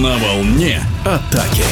На волне атаки.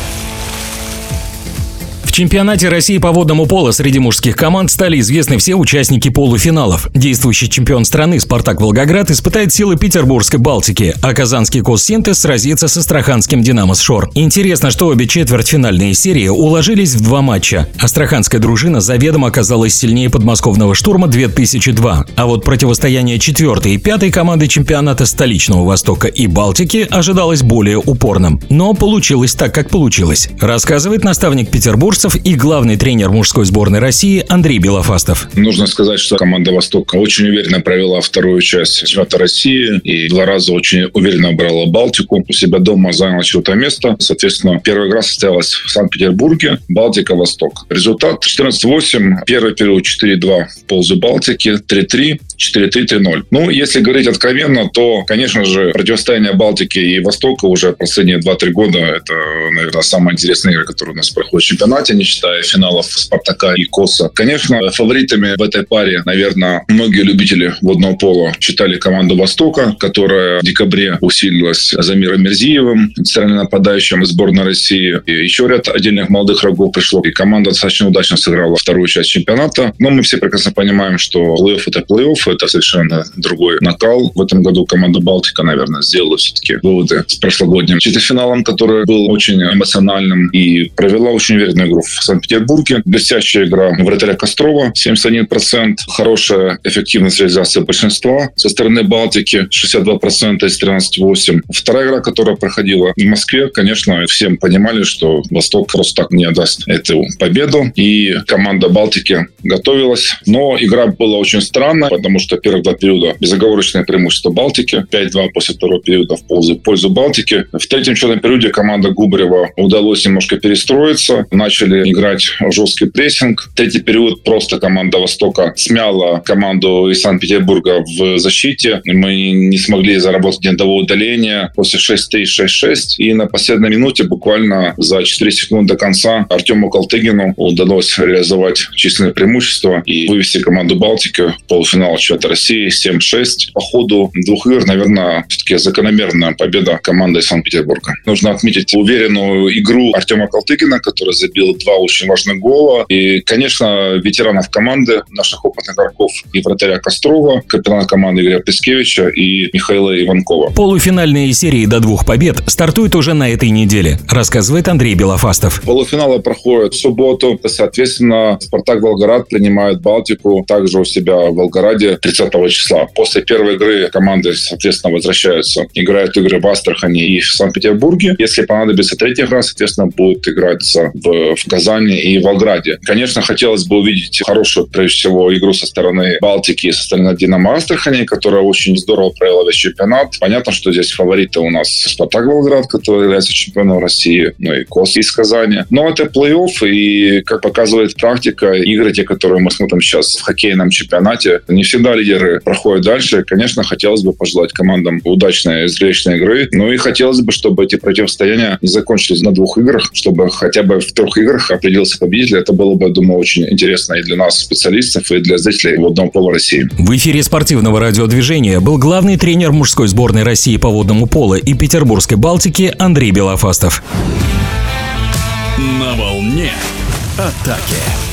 В чемпионате России по водному поло среди мужских команд стали известны все участники полуфиналов. Действующий чемпион страны «Спартак Волгоград» испытает силы Петербургской «Балтики», а казанский «Коссинтез» сразится с астраханским «Динамос Шор». Интересно, что обе четвертьфинальные серии уложились в 2 матча. Астраханская дружина заведомо оказалась сильнее подмосковного «Штурма» 2002. А вот противостояние 4-й и 5-й команды чемпионата столичного Востока и Балтики ожидалось более упорным. Но получилось так, как получилось. Рассказывает наставник петербуржцев и главный тренер мужской сборной России Андрей Белофастов. Нужно сказать, что команда «Востока» очень уверенно провела вторую часть чемпионата России и 2 раза очень уверенно брала Балтику. У себя дома заняла 4-е место. Соответственно, первая игра состоялась в Санкт-Петербурге. Балтика-Восток. Результат 14-8. Первый период 4-2 в пользу Балтики. 3-3. 4-3, 3-0. Ну, если говорить откровенно, то, конечно же, противостояние Балтики и Востока уже последние 2-3 года — это, наверное, самая интересная игра, которая у нас проходит в чемпионате, не считая финалов «Спартака» и «Коса». Конечно, фаворитами в этой паре, наверное, многие любители водного пола считали команду «Востока», которая в декабре усилилась Замиром Мерзиевым, центральным нападающим сборной России. И еще ряд отдельных молодых врагов пришло. И команда достаточно удачно сыграла вторую часть чемпионата. Но мы все прекрасно понимаем, что плей-офф — это плей-офф, это совершенно другой накал. В этом году команда «Балтика», наверное, сделала все-таки выводы с прошлогодним четвертьфиналом, который был очень эмоциональным, и провела очень уверенную игру в Санкт-Петербурге. Блестящая игра вратаря Кострова, 71%. Хорошая эффективность реализации большинства со стороны Балтики, 62% из 13-8. Вторая игра, которая проходила в Москве, конечно, всем понимали, что Восток просто так не отдаст эту победу. И команда Балтики готовилась. Но игра была очень странная, потому что первых 2 периода безоговорочное преимущество Балтики. 5-2 после второго периода в пользу Балтики. В третьем четвертом периоде команда Губарева удалось немножко перестроиться. Начали играть в жесткий прессинг. Третий период просто команда «Востока» смяла команду из Санкт-Петербурга в защите. Мы не смогли заработать ни одного удаления. После 6-3, 6-6. И на последней минуте, буквально за 4 секунды до конца, Артему Калтыгину удалось реализовать численное преимущество и вывести команду «Балтики» в полуфинал чемпионата России 7-6. По ходу 2 игр, наверное, все-таки закономерная победа команды из Санкт-Петербурга. Нужно отметить уверенную игру Артема Калтыгина, который забил 2 очень важных гола. И, конечно, ветеранов команды, наших опытных игроков, и вратаря Кострова, капитана команды Игоря Пескевича и Михаила Иванкова. Полуфинальные серии до 2 побед стартуют уже на этой неделе, рассказывает Андрей Белофастов. Полуфиналы проходят в субботу. Соответственно, «Спартак Волгоград» принимает Балтику также у себя в Волгограде 30 числа. После первой игры команды, соответственно, возвращаются. Играют игры в Астрахани и в Санкт-Петербурге. Если понадобится третья игра, соответственно, будет играться в Казани и в Волгограде. Конечно, хотелось бы увидеть хорошую, прежде всего, игру со стороны Балтики и со стороны «Динамо Астрахани», которая очень здорово провела весь чемпионат. Понятно, что здесь фавориты у нас «Спартак Волгоград», который является чемпионом России, ну и «Кос» из Казани. Но это плей-офф, и, как показывает практика, игры, те, которые мы смотрим сейчас в хоккейном чемпионате, не всегда лидеры проходят дальше. Конечно, хотелось бы пожелать командам удачной, зрелищной игры. Ну и хотелось бы, чтобы эти противостояния не закончились на 2 играх, чтобы хотя бы в 3 играх определился победитель. Это было бы, я думаю, очень интересно и для нас, специалистов, и для зрителей водного пола России. В эфире спортивного радиодвижения был главный тренер мужской сборной России по водному поло и Петербургской «Балтики» Андрей Белофастов. На волне атаки.